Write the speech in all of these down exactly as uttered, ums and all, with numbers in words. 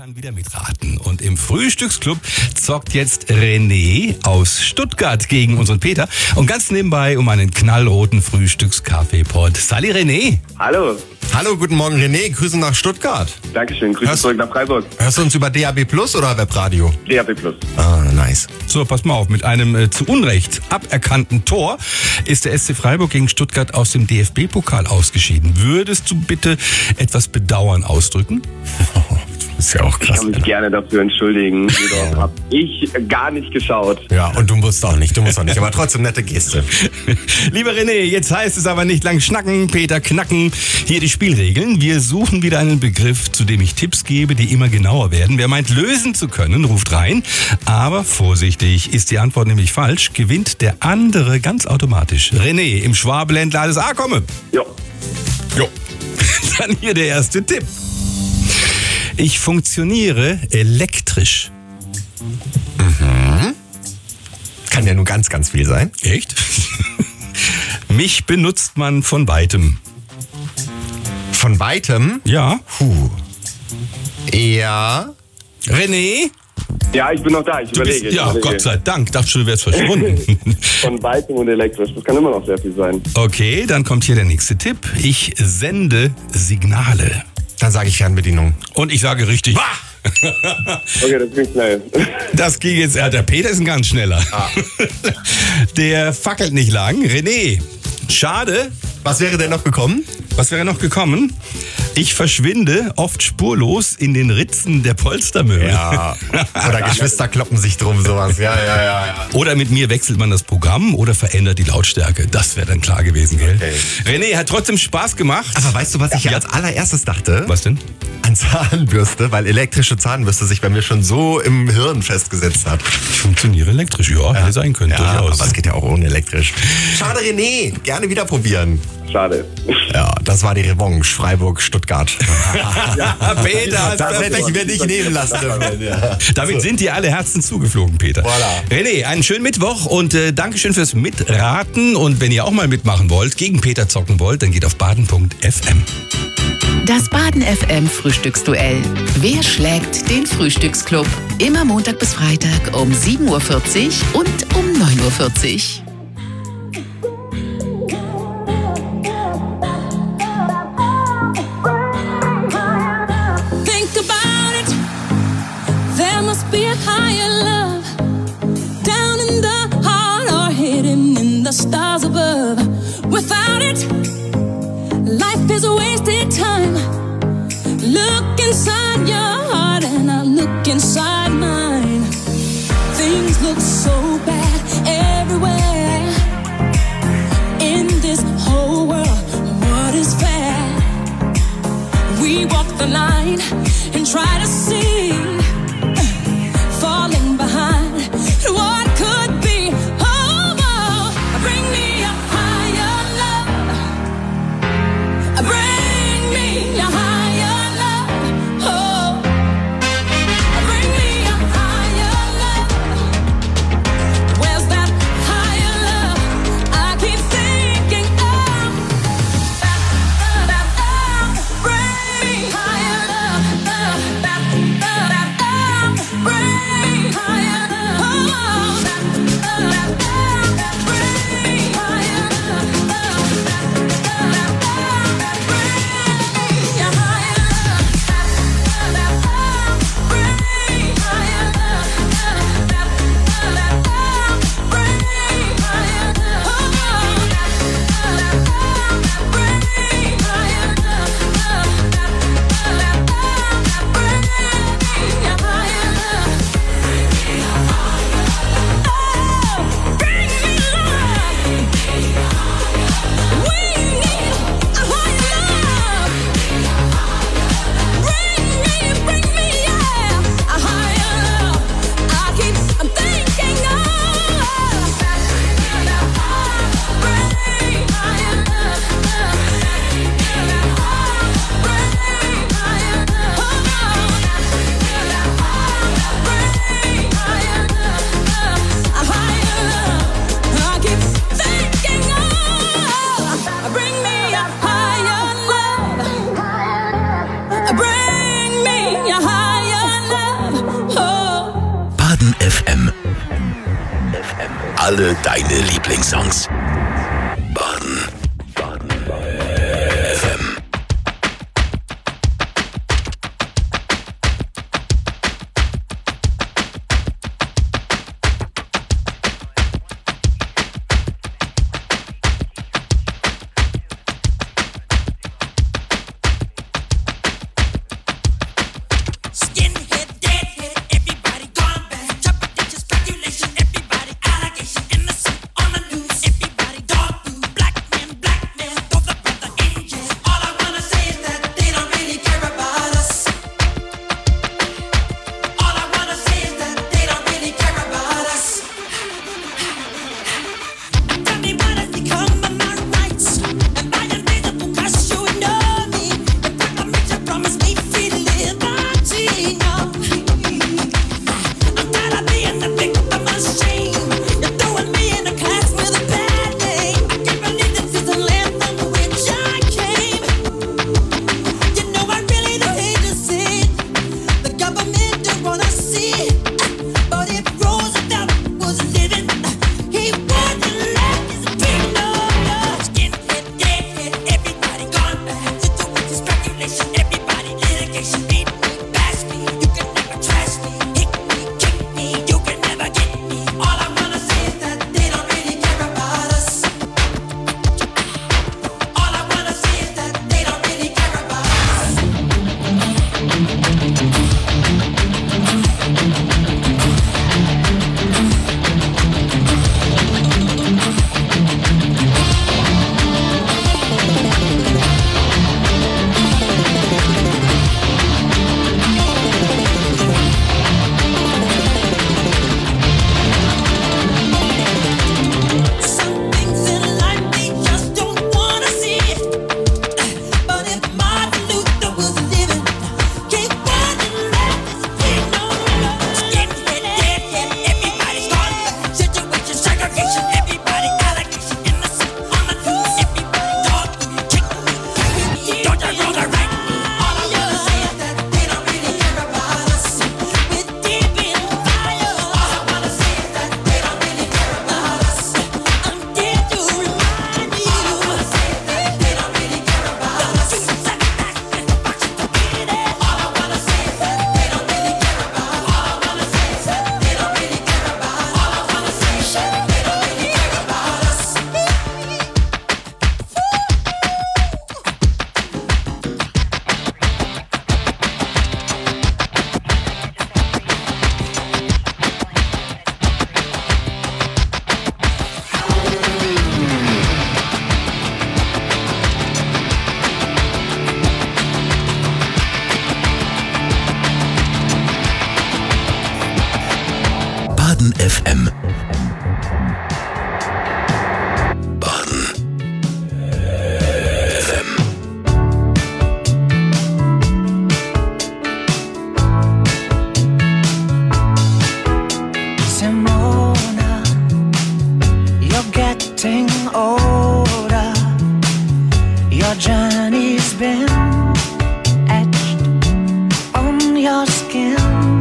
kann wieder mitraten. Und im Frühstücksclub zockt jetzt René aus Stuttgart gegen unseren Peter. Und ganz nebenbei um einen knallroten Frühstückskaffeepot. Sali René. Hallo. Hallo, guten Morgen René, Grüße nach Stuttgart. Dankeschön, Grüße Hörst- zurück nach Freiburg. Hörst du uns über D A B Plus oder Webradio? D A B Plus. Ah, nice. So, pass mal auf. Mit einem äh, zu Unrecht aberkannten Tor ist der S C Freiburg gegen Stuttgart aus dem D F B-Pokal ausgeschieden. Würdest du bitte etwas Bedauern ausdrücken? Ist ja auch Ich krass. kann mich gerne dafür entschuldigen. Jedoch habe ich gar nicht geschaut. Ja, und du musst auch nicht, du musst auch nicht, aber trotzdem nette Geste. Lieber René, jetzt heißt es aber nicht lang schnacken, Peter knacken. Hier die Spielregeln. Wir suchen wieder einen Begriff, zu dem ich Tipps gebe, die immer genauer werden. Wer meint, lösen zu können, ruft rein. Aber vorsichtig, ist die Antwort nämlich falsch, gewinnt der andere ganz automatisch. René, im Schwabeländler alles A, komme. Jo. Jo. Dann hier der erste Tipp. Ich funktioniere elektrisch. Kann ja nur ganz, ganz viel sein. Echt? Mich benutzt man von weitem. Von weitem? Ja. Puh. Ja. René? Ja, ich bin noch da. Ich Du überlege. bist, ich ja, überlege. Gott sei Dank. Dachte schon, du wärst verschwunden. Von weitem und elektrisch. Das kann immer noch sehr viel sein. Okay, dann kommt hier der nächste Tipp. Ich sende Signale. Dann sage ich Fernbedienung. Und ich sage richtig. Okay, das ging schnell. Das ging jetzt. Ja, der Peter ist ein ganz schneller. Der fackelt nicht lang. René, schade. Was wäre denn noch gekommen? Was wäre noch gekommen? Ich verschwinde oft spurlos in den Ritzen der Polstermöbel. Ja. Oder Geschwister kloppen sich drum, sowas. Ja, ja, ja, ja. Oder mit mir wechselt man das Programm oder verändert die Lautstärke. Das wäre dann klar gewesen, gell? Okay. René, hat trotzdem Spaß gemacht. Aber weißt du, was ich Ja. als allererstes dachte? Was denn? An Zahnbürste, weil elektrische Zahnbürste sich bei mir schon so im Hirn festgesetzt hat. Ich funktioniere elektrisch. Ja, hätte sein können, Ja, durchaus. aber es geht ja auch ohne elektrisch. Schade, René. Gerne wieder probieren. Schade. Ja, das war die Revanche. Freiburg, Stuttgart. Ja, Peter, Das hätte ich mir nicht nehmen lassen. Ja. damit sind dir alle Herzen zugeflogen, Peter. Voilà. René, einen schönen Mittwoch und äh, Dankeschön fürs Mitraten. Und wenn ihr auch mal mitmachen wollt, gegen Peter zocken wollt, dann geht auf baden punkt f m. Das Baden F M Frühstücksduell. Wer schlägt den Frühstücksclub? Immer Montag bis Freitag um sieben Uhr vierzig und um neun Uhr vierzig. Think about it. There must be a higher love down in the heart or hidden in the stars above. Without it, life is a wasted time. Look inside your heart and I look inside mine. Things look so bad everywhere in this whole world. What is fair? We walk the line and try to see, falling behind what could be. Oh, oh, bring me a higher love. Bring me a higher love. Oh, bring me a higher love. Where's that higher love? I keep thinking of. Bring me higher love. alle deine Lieblingssongs. Baden, Baden, Baden F M. F M. Baden F M. Simona, you're getting older. Your journey's been etched on your skin.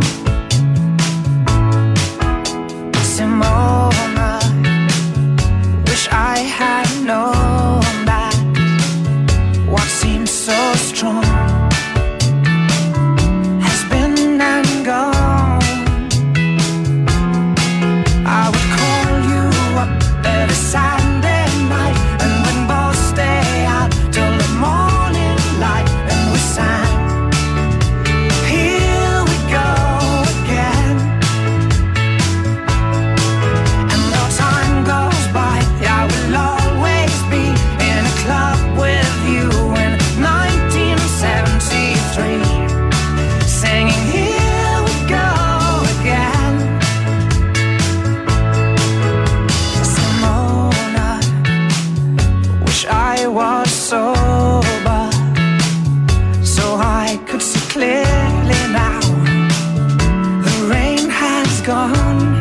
Simona, wish I had known that what seems so strong has been and gone. I would call you up every Sunday night, and we'd both stay out till the morning light, and we sang, here we go again. And though time goes by, I will always be in a club with you in nineteen seventy-three, singing here we go again. Simona, wish I was sober so I could see clearly now. The rain has gone.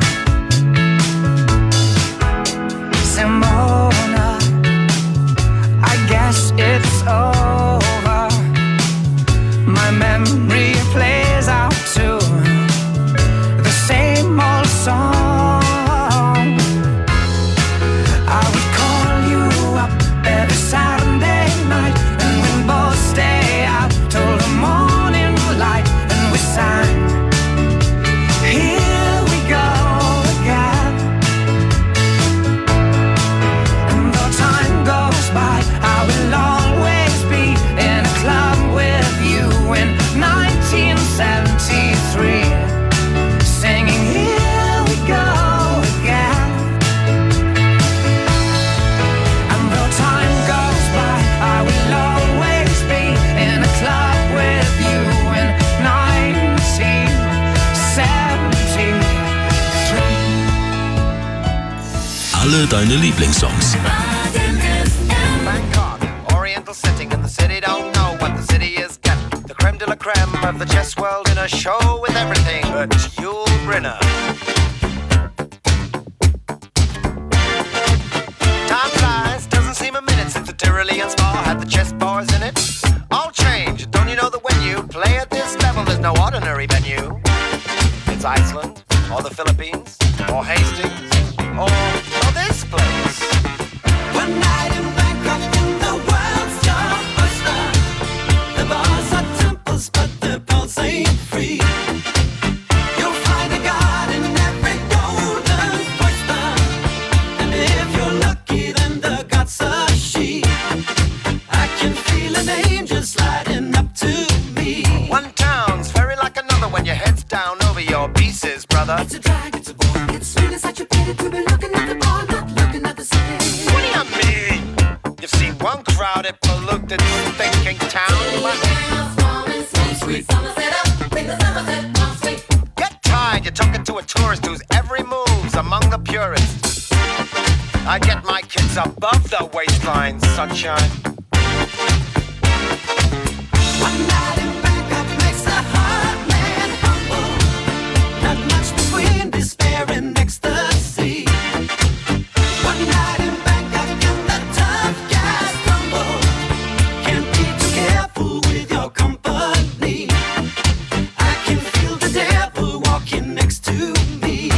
Simona, I guess it's over. My memory plays out to the same old song. alle deine Lieblingssongs. Bangkok, oriental setting in the city, don't know what the city is getting. The creme de la creme of the chess world in a show with everything but Yul Brynner. Time flies, doesn't seem a minute since the Tyrolean spa had the chess bars in it. All change, don't you know that when you play at this level, there's no ordinary venue? It's Iceland, or the Philippines, or Hastings, or, or this place. One night in Bangkok in the world's your oyster. The bars are temples, but the pulse ain't free. You'll find a god in every golden oyster. And if you're lucky, then the god's a she. I can feel an angel sliding up to me. One town's very like another when your head's down over your pieces, brother. It's a drag, it's a bore, it's really such a pity to be looking at the bar, not looking at the city. What do you mean? You've seen one crowded, polluted, thinking town. Get tired, you're talking to a tourist whose every move's among the purists. I get my kids above the waistline, sunshine. One night in Bangkok makes the heart man humble. Not much between despair and ecstasy. One night in Bangkok and the tough guys crumble. Can't be too careful with your company. I can feel the devil walking next to me.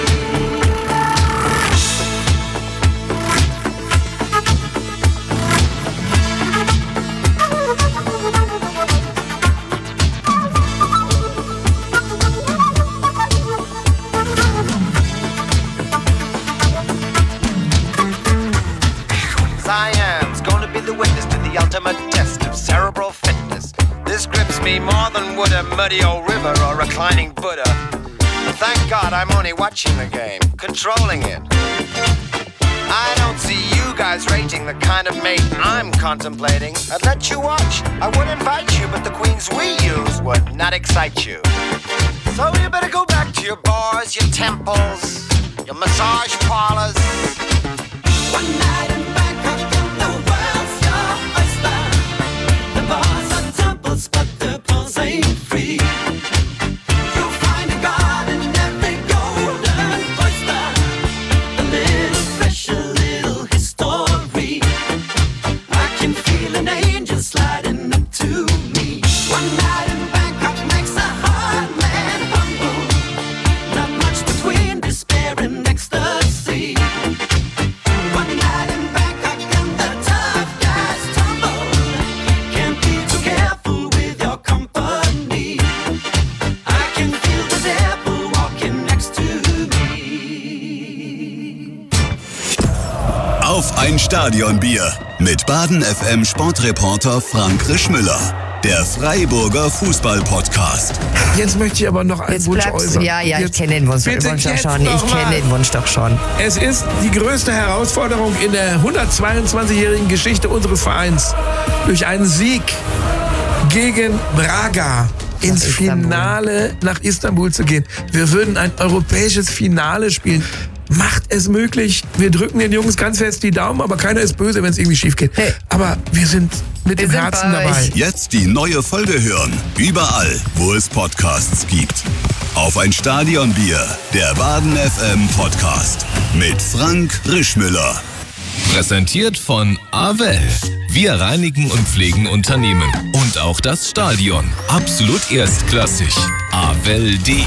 Siam's gonna be the witness to the ultimate test of cerebral fitness. This grips me more than would a muddy old river or reclining Buddha. But thank God I'm only watching the game, controlling it. I don't see you guys rating the kind of mate I'm contemplating. I'd let you watch, I would invite you, but the queens we use would not excite you. So you better go back to your bars, your temples, your massage parlors. One night in Bangkok and the world's your oyster. The bars are temples, but the pulse ain't free. You'll find a god in every golden oyster. A little special, little history. I can feel an angel sliding up to me. One night in Bangkok makes a hard man humble. Not much between despair and ecstasy. One night in Bangkok and the tough guys tumble. Can't be too careful with your company. I can feel the devil walking next to me. Auf ein Stadionbier mit Baden F M Sportreporter Frank Rischmüller. Der Freiburger Fußball-Podcast. Jetzt möchte ich aber noch einen Jetzt Wunsch bleibst du- äußern. ja, ja, ich Jetzt- kenne den Wunsch, bitte Wunsch doch jetzt schon. doch Ich kenne mal. den Wunsch doch schon. Es ist die größte Herausforderung in der hundertzweiundzwanzigjährigen Geschichte unseres Vereins, durch einen Sieg gegen Braga ins Istanbul. Finale nach Istanbul zu gehen. Wir würden ein europäisches Finale spielen. Macht es möglich. Wir drücken den Jungs ganz fest die Daumen, aber keiner ist böse, wenn es irgendwie schief geht. Nee. Aber wir sind mit Wir dem sind Herzen bei dabei. euch. Jetzt die neue Folge hören. Überall, wo es Podcasts gibt. Auf ein Stadionbier. Der Baden F M Podcast. Mit Frank Rischmüller. Präsentiert von Avel. Wir reinigen und pflegen Unternehmen. Und auch das Stadion. Absolut erstklassig. avel punkt de.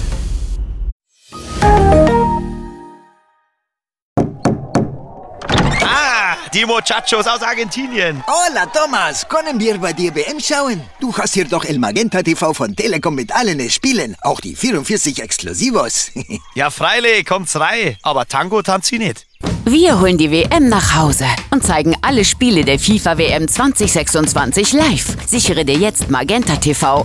Ah, die Muchachos aus Argentinien. Hola, Thomas. Können wir bei dir W M schauen? Du hast hier doch El Magenta T V von Telekom mit allen Spielen. Auch die vierundvierzig Exklusivos. Ja, freilich, kommt's rein. Aber Tango tanzt sie nicht. Wir holen die W M nach Hause und zeigen alle Spiele der FIFA W M zwanzig sechsundzwanzig live. Sichere dir jetzt Magenta T V